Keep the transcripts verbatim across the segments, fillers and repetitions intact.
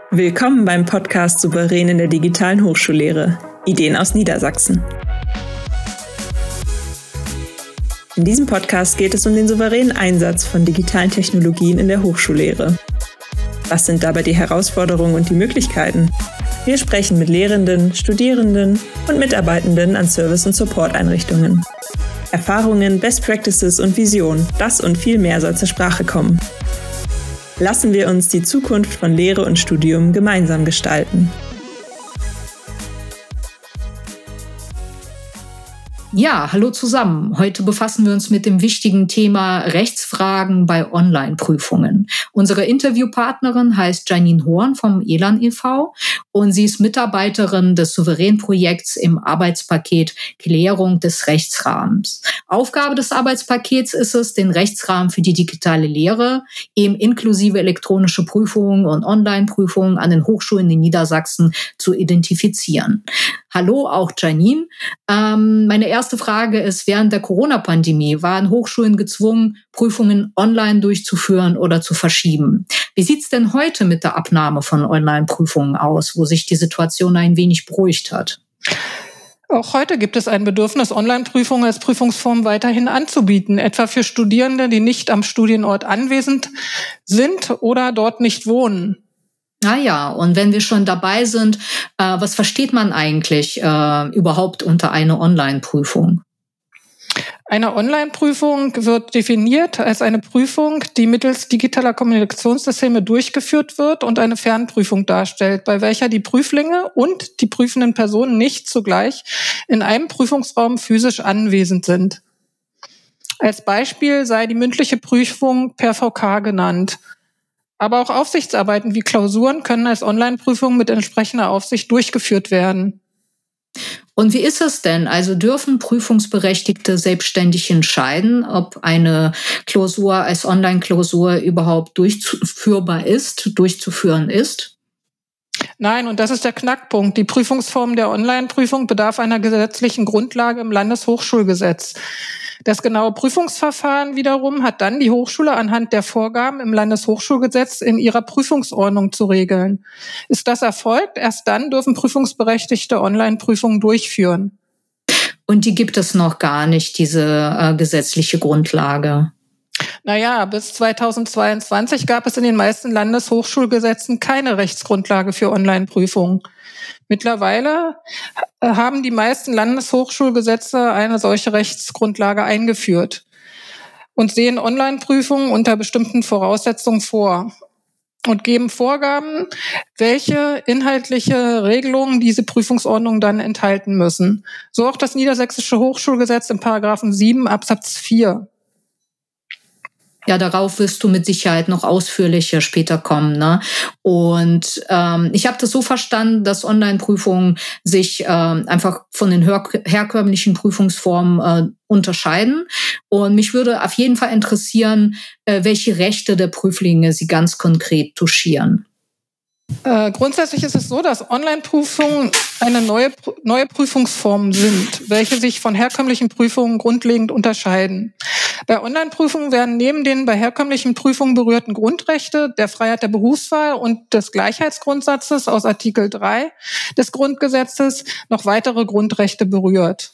Willkommen beim Podcast Souverän in der digitalen Hochschullehre. Ideen aus Niedersachsen. In diesem Podcast geht es um den souveränen Einsatz von digitalen Technologien in der Hochschullehre. Was sind dabei die Herausforderungen und die Möglichkeiten? Wir sprechen mit Lehrenden, Studierenden und Mitarbeitenden an Service- und Support-Einrichtungen. Erfahrungen, Best Practices und Visionen, das und viel mehr soll zur Sprache kommen. Lassen wir uns die Zukunft von Lehre und Studium gemeinsam gestalten. Ja, hallo zusammen. Heute befassen wir uns mit dem wichtigen Thema Rechtsfragen bei Online-Prüfungen. Unsere Interviewpartnerin heißt Janine Horn vom Elan e V und sie ist Mitarbeiterin des Souverän-Projekts im Arbeitspaket Klärung des Rechtsrahmens. Aufgabe des Arbeitspakets ist es, den Rechtsrahmen für die digitale Lehre, eben inklusive elektronische Prüfungen und Online-Prüfungen an den Hochschulen in Niedersachsen zu identifizieren. Hallo, auch Janine. Ähm, meine erste Frage ist, während der Corona-Pandemie waren Hochschulen gezwungen, Prüfungen online durchzuführen oder zu verschieben. Wie sieht's denn heute mit der Abnahme von Online-Prüfungen aus, wo sich die Situation ein wenig beruhigt hat? Auch heute gibt es ein Bedürfnis, Online-Prüfungen als Prüfungsform weiterhin anzubieten, etwa für Studierende, die nicht am Studienort anwesend sind oder dort nicht wohnen. Ah ja, und wenn wir schon dabei sind, äh, was versteht man eigentlich äh, überhaupt unter einer Online-Prüfung? Eine Online-Prüfung wird definiert als eine Prüfung, die mittels digitaler Kommunikationssysteme durchgeführt wird und eine Fernprüfung darstellt, bei welcher die Prüflinge und die prüfenden Personen nicht zugleich in einem Prüfungsraum physisch anwesend sind. Als Beispiel sei die mündliche Prüfung per V K genannt. Aber auch Aufsichtsarbeiten wie Klausuren können als Online-Prüfung mit entsprechender Aufsicht durchgeführt werden. Und wie ist es denn? Also dürfen Prüfungsberechtigte selbstständig entscheiden, ob eine Klausur als Online-Klausur überhaupt durchführbar ist, durchzuführen ist? Nein, und das ist der Knackpunkt. Die Prüfungsform der Online-Prüfung bedarf einer gesetzlichen Grundlage im Landeshochschulgesetz. Das genaue Prüfungsverfahren wiederum hat dann die Hochschule anhand der Vorgaben im Landeshochschulgesetz in ihrer Prüfungsordnung zu regeln. Ist das erfolgt? Erst dann dürfen Prüfungsberechtigte Online-Prüfungen durchführen. Und die gibt es noch gar nicht, diese äh, gesetzliche Grundlage? Naja, bis zweitausendzweiundzwanzig gab es in den meisten Landeshochschulgesetzen keine Rechtsgrundlage für Online-Prüfungen. Mittlerweile haben die meisten Landeshochschulgesetze eine solche Rechtsgrundlage eingeführt und sehen Online-Prüfungen unter bestimmten Voraussetzungen vor und geben Vorgaben, welche inhaltliche Regelungen diese Prüfungsordnungen dann enthalten müssen. So auch das Niedersächsische Hochschulgesetz im Paragraphen sieben Absatz vier. Ja, darauf wirst du mit Sicherheit noch ausführlicher später kommen, ne? Und ähm, ich habe das so verstanden, dass Online-Prüfungen sich ähm, einfach von den her- herkömmlichen Prüfungsformen äh, unterscheiden. Und mich würde auf jeden Fall interessieren, äh, welche Rechte der Prüflinge sie ganz konkret touchieren. Äh, grundsätzlich ist es so, dass Online-Prüfungen eine neue, neue Prüfungsform sind, welche sich von herkömmlichen Prüfungen grundlegend unterscheiden. Bei Online-Prüfungen werden neben den bei herkömmlichen Prüfungen berührten Grundrechte der Freiheit der Berufswahl und des Gleichheitsgrundsatzes aus Artikel drei des Grundgesetzes noch weitere Grundrechte berührt.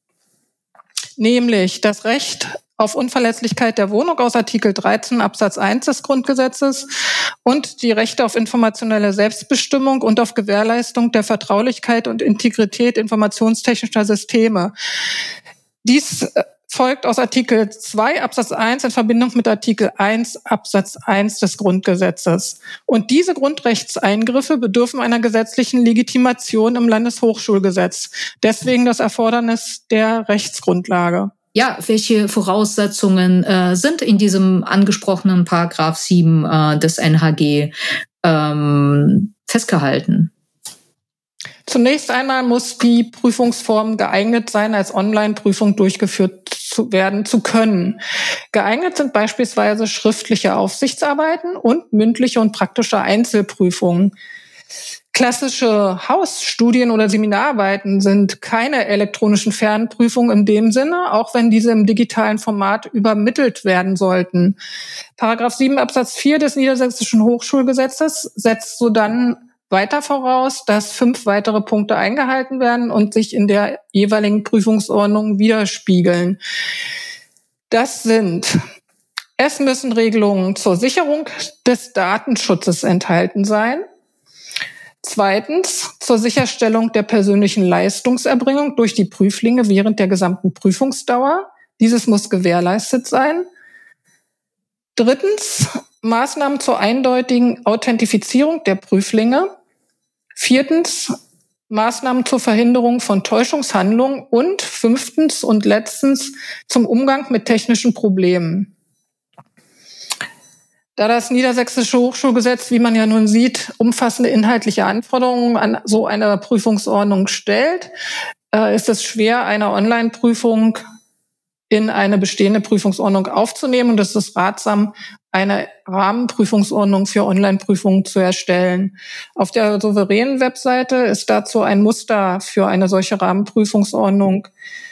Nämlich das Recht auf Unverletzlichkeit der Wohnung aus Artikel dreizehn Absatz eins des Grundgesetzes und die Rechte auf informationelle Selbstbestimmung und auf Gewährleistung der Vertraulichkeit und Integrität informationstechnischer Systeme. Dies folgt aus Artikel zwei Absatz eins in Verbindung mit Artikel eins Absatz eins des Grundgesetzes. Und diese Grundrechtseingriffe bedürfen einer gesetzlichen Legitimation im Landeshochschulgesetz. Deswegen das Erfordernis der Rechtsgrundlage. Ja, welche Voraussetzungen äh, sind in diesem angesprochenen Paragraph sieben äh, des N H G ähm, festgehalten? Zunächst einmal muss die Prüfungsform geeignet sein, als Online-Prüfung durchgeführt zu werden zu können. Geeignet sind beispielsweise schriftliche Aufsichtsarbeiten und mündliche und praktische Einzelprüfungen. Klassische Hausstudien oder Seminararbeiten sind keine elektronischen Fernprüfungen in dem Sinne, auch wenn diese im digitalen Format übermittelt werden sollten. Paragraph sieben Absatz vier des Niedersächsischen Hochschulgesetzes setzt sodann weiter voraus, dass fünf weitere Punkte eingehalten werden und sich in der jeweiligen Prüfungsordnung widerspiegeln. Das sind: Es müssen Regelungen zur Sicherung des Datenschutzes enthalten sein. Zweitens, zur Sicherstellung der persönlichen Leistungserbringung durch die Prüflinge während der gesamten Prüfungsdauer. Dieses muss gewährleistet sein. Drittens, Maßnahmen zur eindeutigen Authentifizierung der Prüflinge. Viertens, Maßnahmen zur Verhinderung von Täuschungshandlungen. Und fünftens und letztens, zum Umgang mit technischen Problemen. Da das Niedersächsische Hochschulgesetz, wie man ja nun sieht, umfassende inhaltliche Anforderungen an so eine Prüfungsordnung stellt, äh, ist es schwer, eine Online-Prüfung in eine bestehende Prüfungsordnung aufzunehmen. Und es ist ratsam, eine Rahmenprüfungsordnung für Online-Prüfungen zu erstellen. Auf der souveränen Webseite ist dazu ein Muster für eine solche Rahmenprüfungsordnung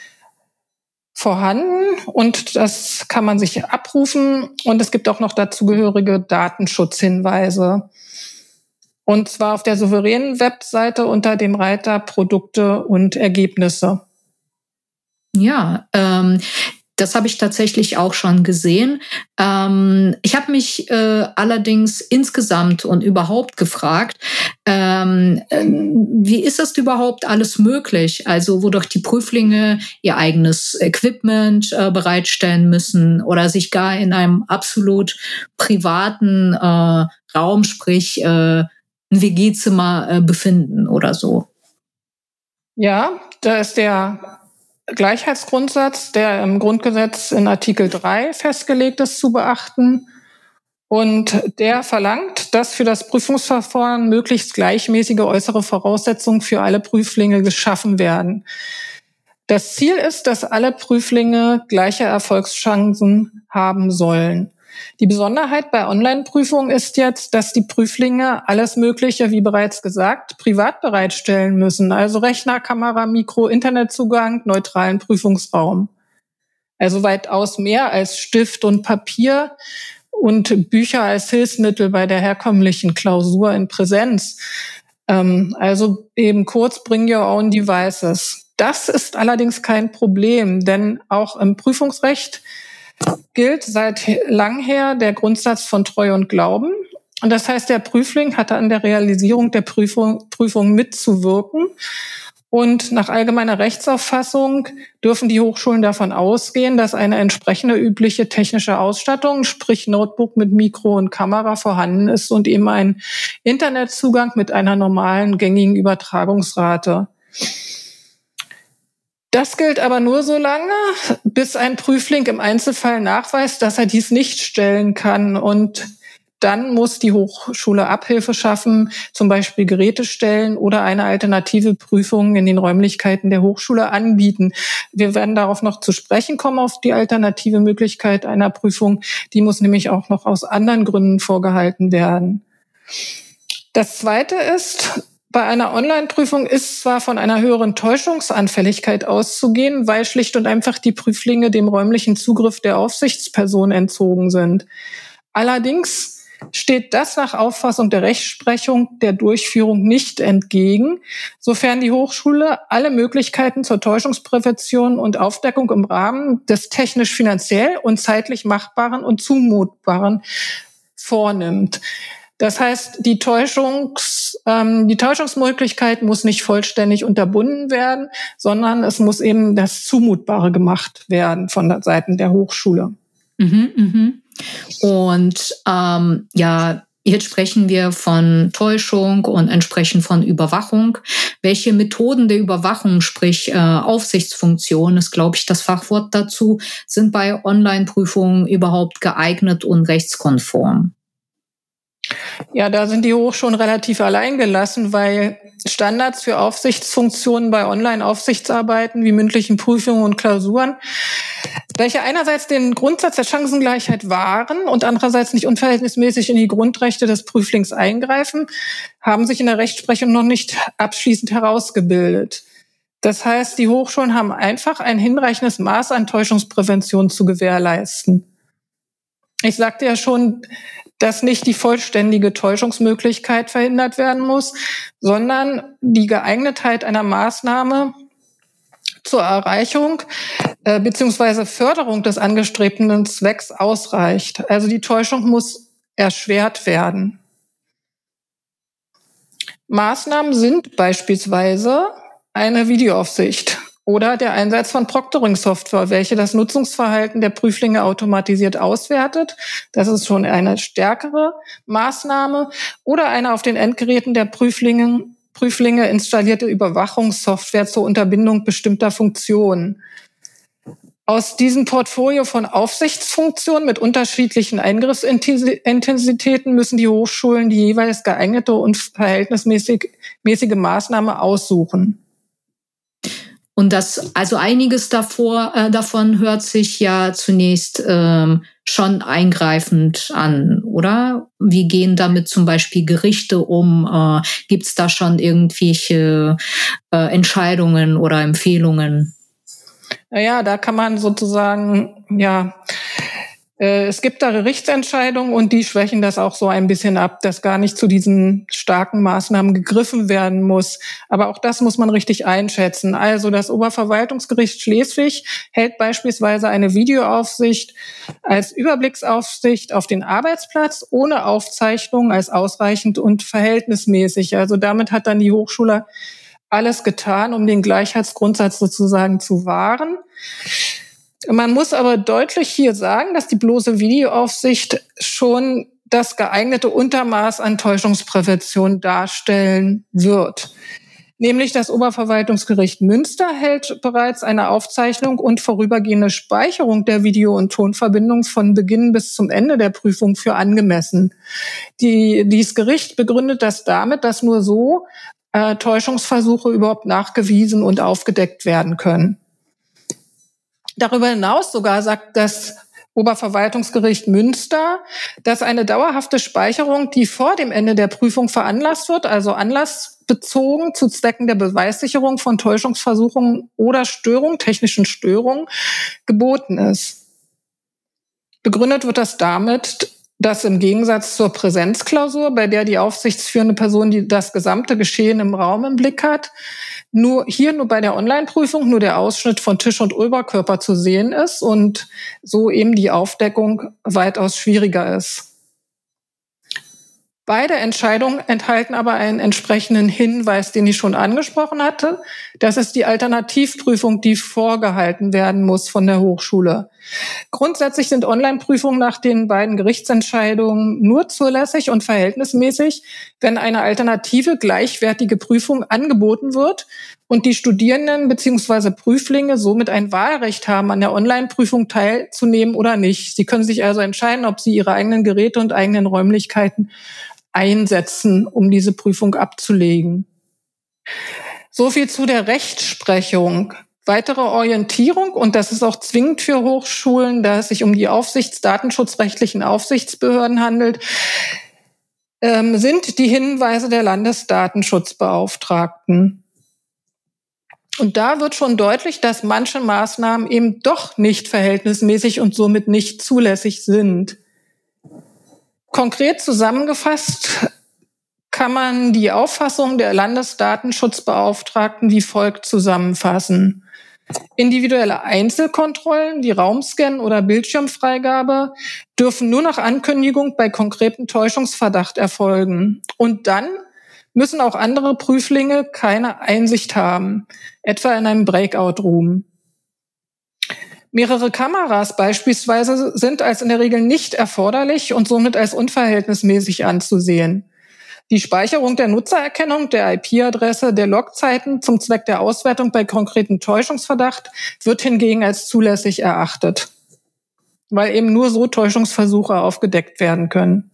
vorhanden und das kann man sich abrufen und es gibt auch noch dazugehörige Datenschutzhinweise. Und zwar auf der souveränen Webseite unter dem Reiter Produkte und Ergebnisse. Ja, ähm, das habe ich tatsächlich auch schon gesehen. Ähm, ich habe mich äh, allerdings insgesamt und überhaupt gefragt, ähm, äh, wie ist das überhaupt alles möglich? Also wodurch die Prüflinge ihr eigenes Equipment äh, bereitstellen müssen oder sich gar in einem absolut privaten äh, Raum, sprich äh, ein W G-Zimmer äh, befinden oder so. Ja, da ist der Gleichheitsgrundsatz, der im Grundgesetz in Artikel drei festgelegt ist, zu beachten. Und der verlangt, dass für das Prüfungsverfahren möglichst gleichmäßige äußere Voraussetzungen für alle Prüflinge geschaffen werden. Das Ziel ist, dass alle Prüflinge gleiche Erfolgschancen haben sollen. Die Besonderheit bei Online-Prüfungen ist jetzt, dass die Prüflinge alles Mögliche, wie bereits gesagt, privat bereitstellen müssen. Also Rechner, Kamera, Mikro, Internetzugang, neutralen Prüfungsraum. Also weitaus mehr als Stift und Papier und Bücher als Hilfsmittel bei der herkömmlichen Klausur in Präsenz. Ähm, also eben kurz, bring your own devices. Das ist allerdings kein Problem, denn auch im Prüfungsrecht gilt seit lang her der Grundsatz von Treu und Glauben. Und das heißt, der Prüfling hatte an der Realisierung der Prüfung, Prüfung mitzuwirken. Und nach allgemeiner Rechtsauffassung dürfen die Hochschulen davon ausgehen, dass eine entsprechende übliche technische Ausstattung, sprich Notebook mit Mikro und Kamera, vorhanden ist und eben ein Internetzugang mit einer normalen gängigen Übertragungsrate. Das gilt aber nur so lange, bis ein Prüfling im Einzelfall nachweist, dass er dies nicht stellen kann. Und dann muss die Hochschule Abhilfe schaffen, zum Beispiel Geräte stellen oder eine alternative Prüfung in den Räumlichkeiten der Hochschule anbieten. Wir werden darauf noch zu sprechen kommen, auf die alternative Möglichkeit einer Prüfung. Die muss nämlich auch noch aus anderen Gründen vorgehalten werden. Das Zweite ist, bei einer Online-Prüfung ist zwar von einer höheren Täuschungsanfälligkeit auszugehen, weil schlicht und einfach die Prüflinge dem räumlichen Zugriff der Aufsichtsperson entzogen sind. Allerdings steht das nach Auffassung der Rechtsprechung der Durchführung nicht entgegen, sofern die Hochschule alle Möglichkeiten zur Täuschungsprävention und Aufdeckung im Rahmen des technisch, finanziell und zeitlich Machbaren und Zumutbaren vornimmt. Das heißt, die, Täuschungs, ähm, die Täuschungsmöglichkeit muss nicht vollständig unterbunden werden, sondern es muss eben das Zumutbare gemacht werden von der Seite der Hochschule. Mhm, mhm. Und ähm, ja, jetzt sprechen wir von Täuschung und entsprechend von Überwachung. Welche Methoden der Überwachung, sprich äh, Aufsichtsfunktion, ist, glaube ich, das Fachwort dazu, sind bei Online-Prüfungen überhaupt geeignet und rechtskonform? Ja, da sind die Hochschulen relativ allein gelassen, weil Standards für Aufsichtsfunktionen bei Online-Aufsichtsarbeiten wie mündlichen Prüfungen und Klausuren, welche einerseits den Grundsatz der Chancengleichheit wahren und andererseits nicht unverhältnismäßig in die Grundrechte des Prüflings eingreifen, haben sich in der Rechtsprechung noch nicht abschließend herausgebildet. Das heißt, die Hochschulen haben einfach ein hinreichendes Maß an Täuschungsprävention zu gewährleisten. Ich sagte ja schon, dass nicht die vollständige Täuschungsmöglichkeit verhindert werden muss, sondern die Geeignetheit einer Maßnahme zur Erreichung äh, bzw. Förderung des angestrebten Zwecks ausreicht. Also die Täuschung muss erschwert werden. Maßnahmen sind beispielsweise eine Videoaufsicht oder der Einsatz von Proctoring-Software, welche das Nutzungsverhalten der Prüflinge automatisiert auswertet. Das ist schon eine stärkere Maßnahme. Oder eine auf den Endgeräten der Prüflinge, Prüflinge installierte Überwachungssoftware zur Unterbindung bestimmter Funktionen. Aus diesem Portfolio von Aufsichtsfunktionen mit unterschiedlichen Eingriffsintensitäten müssen die Hochschulen die jeweils geeignete und verhältnismäßige Maßnahme aussuchen. Und das, also einiges davor, äh, davon hört sich ja zunächst ähm, schon eingreifend an, oder? Wie gehen damit zum Beispiel Gerichte um? Äh, Gibt es da schon irgendwelche äh, Entscheidungen oder Empfehlungen? Naja, da kann man sozusagen, ja, äh, es gibt da Gerichtsentscheidungen und die schwächen das auch so ein bisschen ab, dass gar nicht zu diesen starken Maßnahmen gegriffen werden muss. Aber auch das muss man richtig einschätzen. Also das Oberverwaltungsgericht Schleswig hält beispielsweise eine Videoaufsicht als Überblicksaufsicht auf den Arbeitsplatz ohne Aufzeichnung als ausreichend und verhältnismäßig. Also damit hat dann die Hochschule alles getan, um den Gleichheitsgrundsatz sozusagen zu wahren. Man muss aber deutlich hier sagen, dass die bloße Videoaufsicht schon das geeignete Untermaß an Täuschungsprävention darstellen wird. Nämlich das Oberverwaltungsgericht Münster hält bereits eine Aufzeichnung und vorübergehende Speicherung der Video- und Tonverbindung von Beginn bis zum Ende der Prüfung für angemessen. Die, dieses Gericht begründet das damit, dass nur so äh, Täuschungsversuche überhaupt nachgewiesen und aufgedeckt werden können. Darüber hinaus sogar sagt das Oberverwaltungsgericht Münster, dass eine dauerhafte Speicherung, die vor dem Ende der Prüfung veranlasst wird, also anlassbezogen zu Zwecken der Beweissicherung von Täuschungsversuchen oder Störung, technischen Störungen, geboten ist. Begründet wird das damit, dass im Gegensatz zur Präsenzklausur, bei der die aufsichtsführende Person die, das gesamte Geschehen im Raum im Blick hat, nur hier nur bei der Online-Prüfung nur der Ausschnitt von Tisch und Oberkörper zu sehen ist und so eben die Aufdeckung weitaus schwieriger ist. Beide Entscheidungen enthalten aber einen entsprechenden Hinweis, den ich schon angesprochen hatte. Das ist die Alternativprüfung, die vorgehalten werden muss von der Hochschule. Grundsätzlich sind Online-Prüfungen nach den beiden Gerichtsentscheidungen nur zulässig und verhältnismäßig, wenn eine alternative, gleichwertige Prüfung angeboten wird und die Studierenden bzw. Prüflinge somit ein Wahlrecht haben, an der Online-Prüfung teilzunehmen oder nicht. Sie können sich also entscheiden, ob sie ihre eigenen Geräte und eigenen Räumlichkeiten einsetzen, um diese Prüfung abzulegen. So viel zu der Rechtsprechung. Weitere Orientierung, und das ist auch zwingend für Hochschulen, da es sich um die aufsichtsdatenschutzrechtlichen Aufsichtsbehörden handelt, ähm, sind die Hinweise der Landesdatenschutzbeauftragten. Und da wird schon deutlich, dass manche Maßnahmen eben doch nicht verhältnismäßig und somit nicht zulässig sind. Konkret zusammengefasst kann man die Auffassung der Landesdatenschutzbeauftragten wie folgt zusammenfassen. Individuelle Einzelkontrollen wie Raumscan oder Bildschirmfreigabe dürfen nur nach Ankündigung bei konkretem Täuschungsverdacht erfolgen. Und dann müssen auch andere Prüflinge keine Einsicht haben, etwa in einem Breakout-Room. Mehrere Kameras beispielsweise sind als in der Regel nicht erforderlich und somit als unverhältnismäßig anzusehen. Die Speicherung der Nutzererkennung, der I P-Adresse, der Logzeiten zum Zweck der Auswertung bei konkretem Täuschungsverdacht wird hingegen als zulässig erachtet, weil eben nur so Täuschungsversuche aufgedeckt werden können.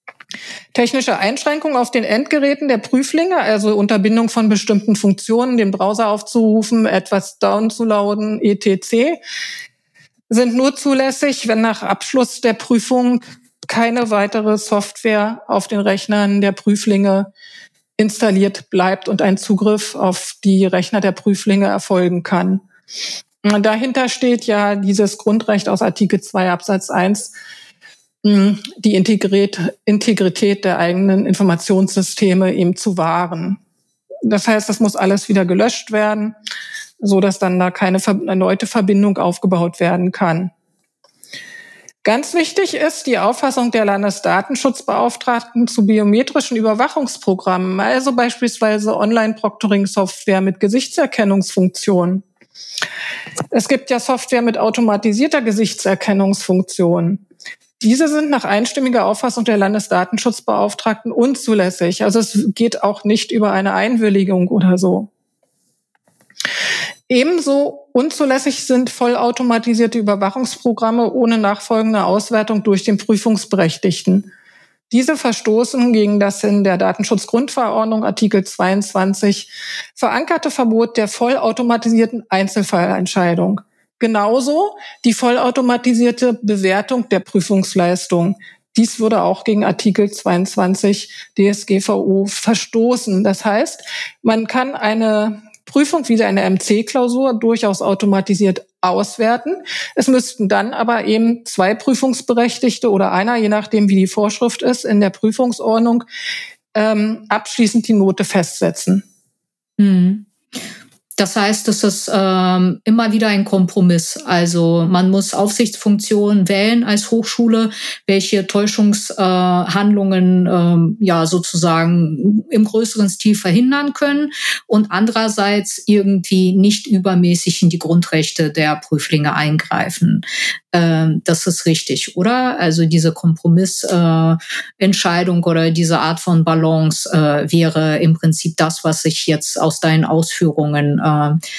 Technische Einschränkungen auf den Endgeräten der Prüflinge, also Unterbindung von bestimmten Funktionen, den Browser aufzurufen, etwas downzuladen, et cetera, sind nur zulässig, wenn nach Abschluss der Prüfung keine weitere Software auf den Rechnern der Prüflinge installiert bleibt und ein Zugriff auf die Rechner der Prüflinge erfolgen kann. Und dahinter steht ja dieses Grundrecht aus Artikel zwei Absatz eins, die Integrität der eigenen Informationssysteme eben zu wahren. Das heißt, das muss alles wieder gelöscht werden, so dass dann da keine erneute Verbindung aufgebaut werden kann. Ganz wichtig ist die Auffassung der Landesdatenschutzbeauftragten zu biometrischen Überwachungsprogrammen, also beispielsweise Online-Proctoring-Software mit Gesichtserkennungsfunktion. Es gibt ja Software mit automatisierter Gesichtserkennungsfunktion. Diese sind nach einstimmiger Auffassung der Landesdatenschutzbeauftragten unzulässig. Also es geht auch nicht über eine Einwilligung oder so. Ebenso unzulässig sind vollautomatisierte Überwachungsprogramme ohne nachfolgende Auswertung durch den Prüfungsberechtigten. Diese verstoßen gegen das in der Datenschutzgrundverordnung Artikel zweiundzwanzig verankerte Verbot der vollautomatisierten Einzelfallentscheidung. Genauso die vollautomatisierte Bewertung der Prüfungsleistung. Dies würde auch gegen Artikel zweiundzwanzig D S G V O verstoßen. Das heißt, man kann eine Prüfung wie eine M C-Klausur durchaus automatisiert auswerten. Es müssten dann aber eben zwei Prüfungsberechtigte oder einer, je nachdem wie die Vorschrift ist, in der Prüfungsordnung ähm, abschließend die Note festsetzen. Mhm. Das heißt, es ist ähm, immer wieder ein Kompromiss. Also man muss Aufsichtsfunktionen wählen als Hochschule, welche Täuschungshandlungen äh, ähm, ja sozusagen im größeren Stil verhindern können und andererseits irgendwie nicht übermäßig in die Grundrechte der Prüflinge eingreifen. Ähm, das ist richtig, oder? Also diese Kompromissentscheidung äh, oder diese Art von Balance äh, wäre im Prinzip das, was ich jetzt aus deinen Ausführungen äh,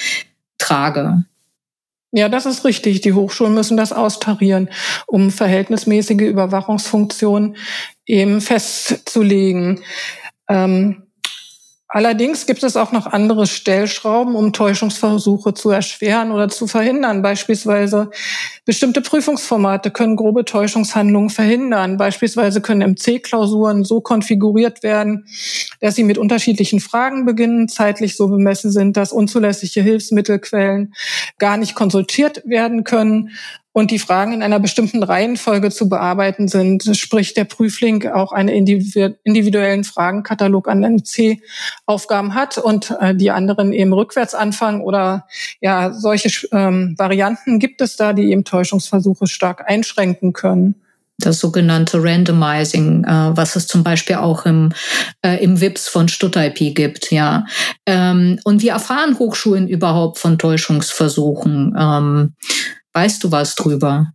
trage. Ja, das ist richtig. Die Hochschulen müssen das austarieren, um verhältnismäßige Überwachungsfunktionen eben festzulegen. Ähm, Allerdings gibt es auch noch andere Stellschrauben, um Täuschungsversuche zu erschweren oder zu verhindern. Beispielsweise bestimmte Prüfungsformate können grobe Täuschungshandlungen verhindern. Beispielsweise können M C-Klausuren so konfiguriert werden, dass sie mit unterschiedlichen Fragen beginnen, zeitlich so bemessen sind, dass unzulässige Hilfsmittelquellen gar nicht konsultiert werden können und die Fragen in einer bestimmten Reihenfolge zu bearbeiten sind, sprich der Prüfling auch einen individuellen Fragenkatalog an M C-Aufgaben hat und äh, die anderen eben rückwärts anfangen oder ja, solche ähm, Varianten gibt es da, die eben Täuschungsversuche stark einschränken können. Das sogenannte Randomizing, äh, was es zum Beispiel auch im, äh, im W I P S von StudIP gibt, ja. Ähm, und wie erfahren Hochschulen überhaupt von Täuschungsversuchen? Ähm, weißt du was drüber?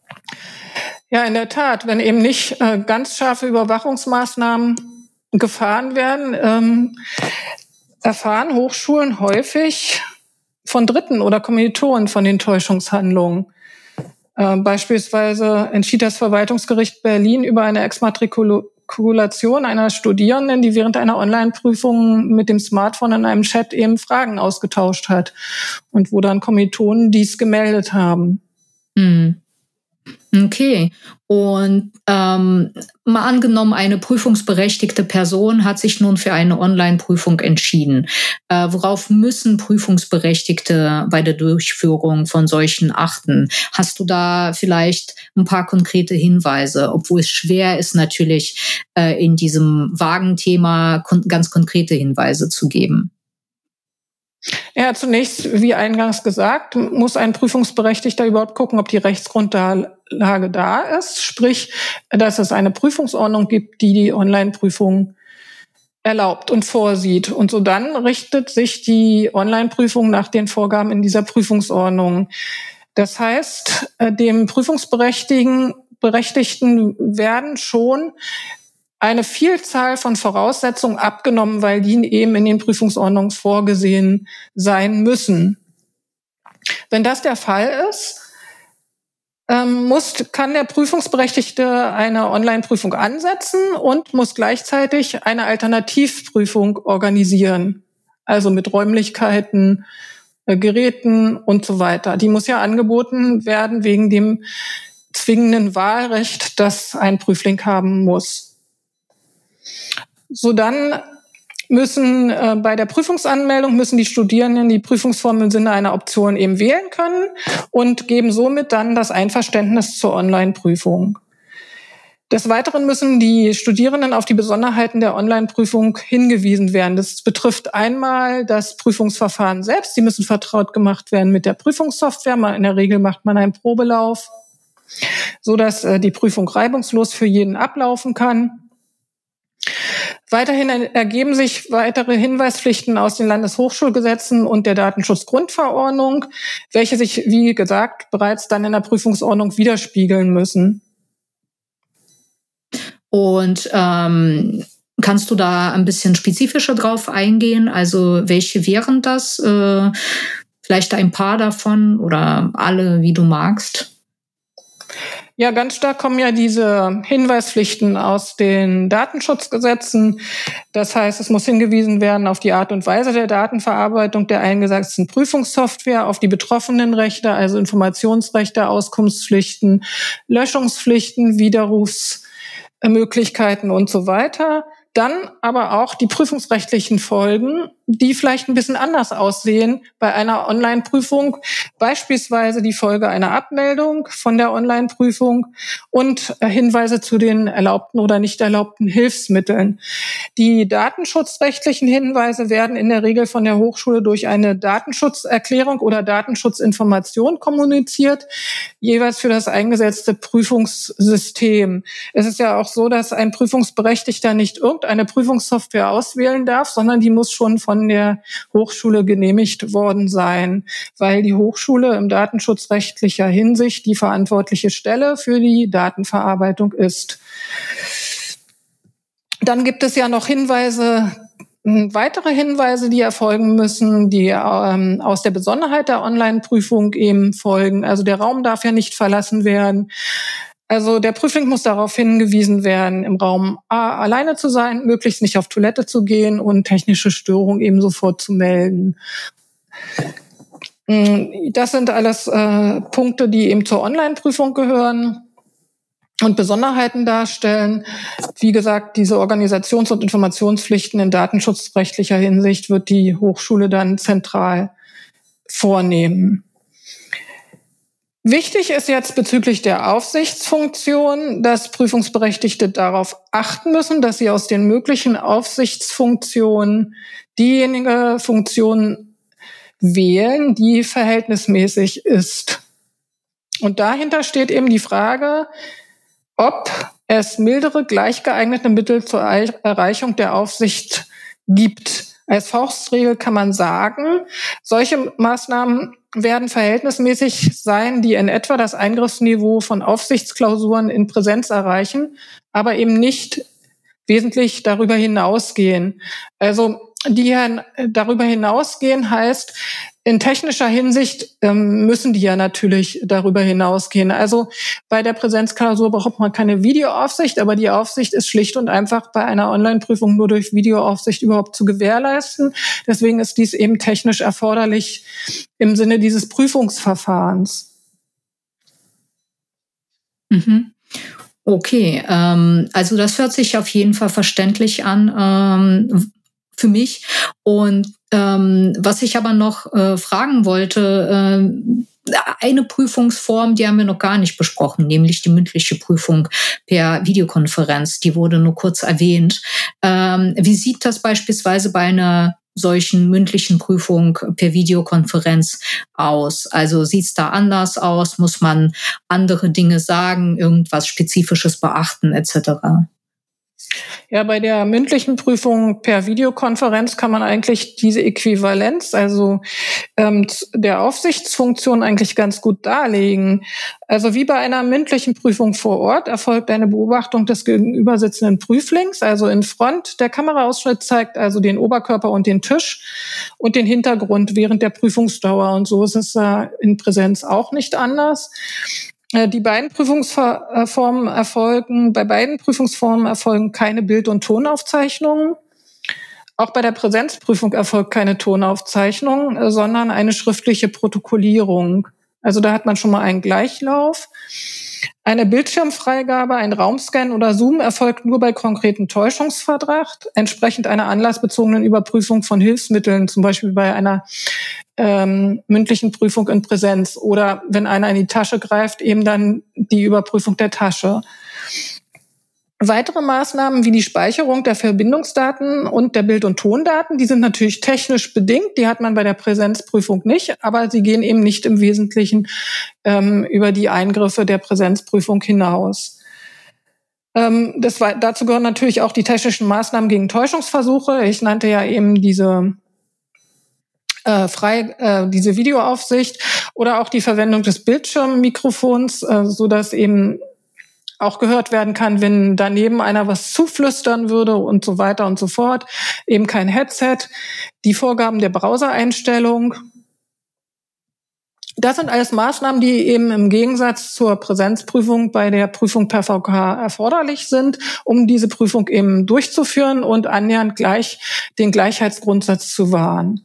Ja, in der Tat, wenn eben nicht äh, ganz scharfe Überwachungsmaßnahmen gefahren werden, ähm, erfahren Hochschulen häufig von Dritten oder Kommilitonen von den Täuschungshandlungen. Äh, beispielsweise entschied das Verwaltungsgericht Berlin über eine Exmatrikulation einer Studierenden, die während einer Online-Prüfung mit dem Smartphone in einem Chat eben Fragen ausgetauscht hat und wo dann Kommilitonen dies gemeldet haben. Hm. Okay. Und ähm, mal angenommen, eine prüfungsberechtigte Person hat sich nun für eine Online-Prüfung entschieden. Äh, worauf müssen Prüfungsberechtigte bei der Durchführung von solchen achten? Hast du da vielleicht ein paar konkrete Hinweise, obwohl es schwer ist, natürlich äh, in diesem vagen Thema kon- ganz konkrete Hinweise zu geben? Ja, zunächst, wie eingangs gesagt, muss ein Prüfungsberechtigter überhaupt gucken, ob die Rechtsgrundlage da ist, sprich, dass es eine Prüfungsordnung gibt, die die Online-Prüfung erlaubt und vorsieht. Und so dann richtet sich die Online-Prüfung nach den Vorgaben in dieser Prüfungsordnung. Das heißt, dem Prüfungsberechtigten Berechtigten werden schon eine Vielzahl von Voraussetzungen abgenommen, weil die eben in den Prüfungsordnungen vorgesehen sein müssen. Wenn das der Fall ist, ähm, muss, kann der Prüfungsberechtigte eine Online-Prüfung ansetzen und muss gleichzeitig eine Alternativprüfung organisieren. Also mit Räumlichkeiten, äh, Geräten und so weiter. Die muss ja angeboten werden wegen dem zwingenden Wahlrecht, das ein Prüfling haben muss. So, dann müssen äh, bei der Prüfungsanmeldung müssen die Studierenden die Prüfungsform im Sinne einer Option eben wählen können und geben somit dann das Einverständnis zur Online-Prüfung. Des Weiteren müssen die Studierenden auf die Besonderheiten der Online-Prüfung hingewiesen werden. Das betrifft einmal das Prüfungsverfahren selbst. Sie müssen vertraut gemacht werden mit der Prüfungssoftware. In der Regel macht man einen Probelauf, so dass äh, die Prüfung reibungslos für jeden ablaufen kann. Weiterhin ergeben sich weitere Hinweispflichten aus den Landeshochschulgesetzen und der Datenschutzgrundverordnung, welche sich, wie gesagt, bereits dann in der Prüfungsordnung widerspiegeln müssen. Und ähm, kannst du da ein bisschen spezifischer drauf eingehen? Also welche wären das? Äh, vielleicht ein paar davon oder alle, wie du magst? Ja, ganz stark kommen ja diese Hinweispflichten aus den Datenschutzgesetzen. Das heißt, es muss hingewiesen werden auf die Art und Weise der Datenverarbeitung der eingesetzten Prüfungssoftware, auf die betroffenen Rechte, also Informationsrechte, Auskunftspflichten, Löschungspflichten, Widerrufsmöglichkeiten und so weiter. Dann aber auch die prüfungsrechtlichen Folgen, die vielleicht ein bisschen anders aussehen bei einer Online-Prüfung. Beispielsweise die Folge einer Abmeldung von der Online-Prüfung und Hinweise zu den erlaubten oder nicht erlaubten Hilfsmitteln. Die datenschutzrechtlichen Hinweise werden in der Regel von der Hochschule durch eine Datenschutzerklärung oder Datenschutzinformation kommuniziert, jeweils für das eingesetzte Prüfungssystem. Es ist ja auch so, dass ein Prüfungsberechtigter nicht irgendeine Prüfungssoftware auswählen darf, sondern die muss schon von der Hochschule genehmigt worden sein, weil die Hochschule im datenschutzrechtlicher Hinsicht die verantwortliche Stelle für die Datenverarbeitung ist. Dann gibt es ja noch Hinweise, weitere Hinweise, die erfolgen müssen, die ähm, aus der Besonderheit der Online-Prüfung eben folgen. Also der Raum darf ja nicht verlassen werden. Also der Prüfling muss darauf hingewiesen werden, im Raum A alleine zu sein, möglichst nicht auf Toilette zu gehen und technische Störungen eben sofort zu melden. Das sind alles äh, Punkte, die eben zur Online-Prüfung gehören und Besonderheiten darstellen. Wie gesagt, diese Organisations- und Informationspflichten in datenschutzrechtlicher Hinsicht wird die Hochschule dann zentral vornehmen. Wichtig ist jetzt bezüglich der Aufsichtsfunktion, dass Prüfungsberechtigte darauf achten müssen, dass sie aus den möglichen Aufsichtsfunktionen diejenige Funktion wählen, die verhältnismäßig ist. Und dahinter steht eben die Frage, ob es mildere, gleich geeignete Mittel zur Erreichung der Aufsicht gibt. Als Faustregel kann man sagen, solche Maßnahmen werden verhältnismäßig sein, die in etwa das Eingriffsniveau von Aufsichtsklausuren in Präsenz erreichen, aber eben nicht wesentlich darüber hinausgehen. Also die darüber hinausgehen heißt, in technischer Hinsicht ähm, müssen die ja natürlich darüber hinausgehen. Also bei der Präsenzklausur braucht man keine Videoaufsicht, aber die Aufsicht ist schlicht und einfach bei einer Online-Prüfung nur durch Videoaufsicht überhaupt zu gewährleisten. Deswegen ist dies eben technisch erforderlich im Sinne dieses Prüfungsverfahrens. Mhm. Okay, ähm, also das hört sich auf jeden Fall verständlich an ähm, für mich. Und ähm, was ich aber noch äh, fragen wollte, äh, eine Prüfungsform, die haben wir noch gar nicht besprochen, nämlich die mündliche Prüfung per Videokonferenz. Die wurde nur kurz erwähnt. Ähm, wie sieht das beispielsweise bei einer solchen mündlichen Prüfung per Videokonferenz aus? Also sieht es da anders aus? Muss man andere Dinge sagen, irgendwas Spezifisches beachten et cetera? Ja, bei der mündlichen Prüfung per Videokonferenz kann man eigentlich diese Äquivalenz, also ähm, der Aufsichtsfunktion eigentlich ganz gut darlegen. Also wie bei einer mündlichen Prüfung vor Ort erfolgt eine Beobachtung des gegenübersitzenden Prüflings, also in Front. Der Kameraausschnitt zeigt also den Oberkörper und den Tisch und den Hintergrund während der Prüfungsdauer. Und so ist es äh, in Präsenz auch nicht anders. Die beiden Prüfungsformen erfolgen, bei beiden Prüfungsformen erfolgen keine Bild- und Tonaufzeichnungen. Auch bei der Präsenzprüfung erfolgt keine Tonaufzeichnung, sondern eine schriftliche Protokollierung. Also da hat man schon mal einen Gleichlauf. Eine Bildschirmfreigabe, ein Raumscan oder Zoom erfolgt nur bei konkreten Täuschungsverdacht, entsprechend einer anlassbezogenen Überprüfung von Hilfsmitteln, zum Beispiel bei einer ähm, mündlichen Prüfung in Präsenz oder wenn einer in die Tasche greift, eben dann die Überprüfung der Tasche. Weitere Maßnahmen wie die Speicherung der Verbindungsdaten und der Bild- und Tondaten, die sind natürlich technisch bedingt, die hat man bei der Präsenzprüfung nicht, aber sie gehen eben nicht im Wesentlichen ähm, über die Eingriffe der Präsenzprüfung hinaus. Ähm, das war, dazu gehören natürlich auch die technischen Maßnahmen gegen Täuschungsversuche. Ich nannte ja eben diese äh, frei, äh, diese Videoaufsicht oder auch die Verwendung des Bildschirmmikrofons, äh, so dass eben auch gehört werden kann, wenn daneben einer was zuflüstern würde und so weiter und so fort. Eben kein Headset. Die Vorgaben der Browsereinstellung. Das sind alles Maßnahmen, die eben im Gegensatz zur Präsenzprüfung bei der Prüfung per V K erforderlich sind, um diese Prüfung eben durchzuführen und annähernd gleich den Gleichheitsgrundsatz zu wahren.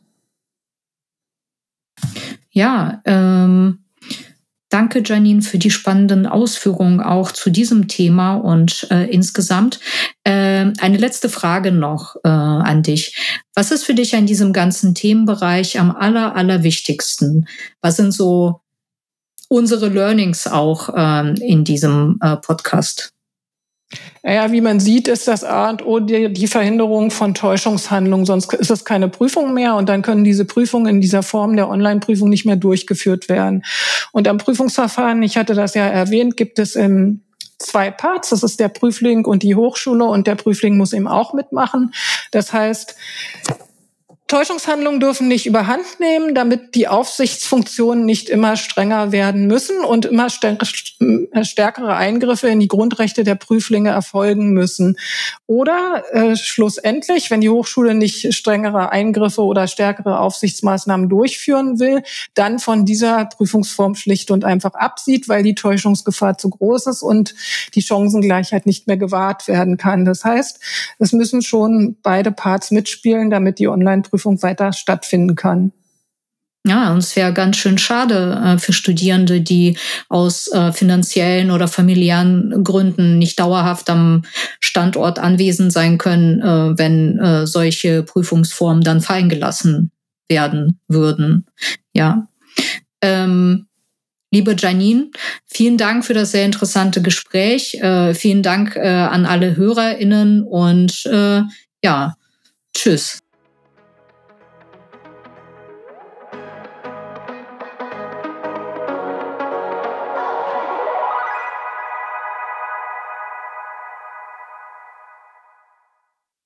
Ja, ähm danke, Janine, für die spannenden Ausführungen auch zu diesem Thema und äh, insgesamt. Äh, eine letzte Frage noch äh, an dich. Was ist für dich an diesem ganzen Themenbereich am aller, allerwichtigsten? Was sind so unsere Learnings auch äh, in diesem äh, Podcast? Ja, wie man sieht, ist das A und O die, die Verhinderung von Täuschungshandlungen. Sonst ist es keine Prüfung mehr und dann können diese Prüfungen in dieser Form der Online-Prüfung nicht mehr durchgeführt werden. Und am Prüfungsverfahren, ich hatte das ja erwähnt, gibt es in zwei Parts. Das ist der Prüfling und die Hochschule und der Prüfling muss eben auch mitmachen. Das heißt, Täuschungshandlungen dürfen nicht überhand nehmen, damit die Aufsichtsfunktionen nicht immer strenger werden müssen und immer stärkere Eingriffe in die Grundrechte der Prüflinge erfolgen müssen. Oder äh, schlussendlich, wenn die Hochschule nicht strengere Eingriffe oder stärkere Aufsichtsmaßnahmen durchführen will, dann von dieser Prüfungsform schlicht und einfach absieht, weil die Täuschungsgefahr zu groß ist und die Chancengleichheit nicht mehr gewahrt werden kann. Das heißt, es müssen schon beide Parts mitspielen, damit die Online-Prüfung weiter stattfinden kann. Ja, und es wäre ganz schön schade äh, für Studierende, die aus äh, finanziellen oder familiären Gründen nicht dauerhaft am Standort anwesend sein können, äh, wenn äh, solche Prüfungsformen dann fallen gelassen werden würden. Ja. Ähm, Liebe Janine, vielen Dank für das sehr interessante Gespräch. Äh, vielen Dank äh, an alle HörerInnen und äh, ja, tschüss.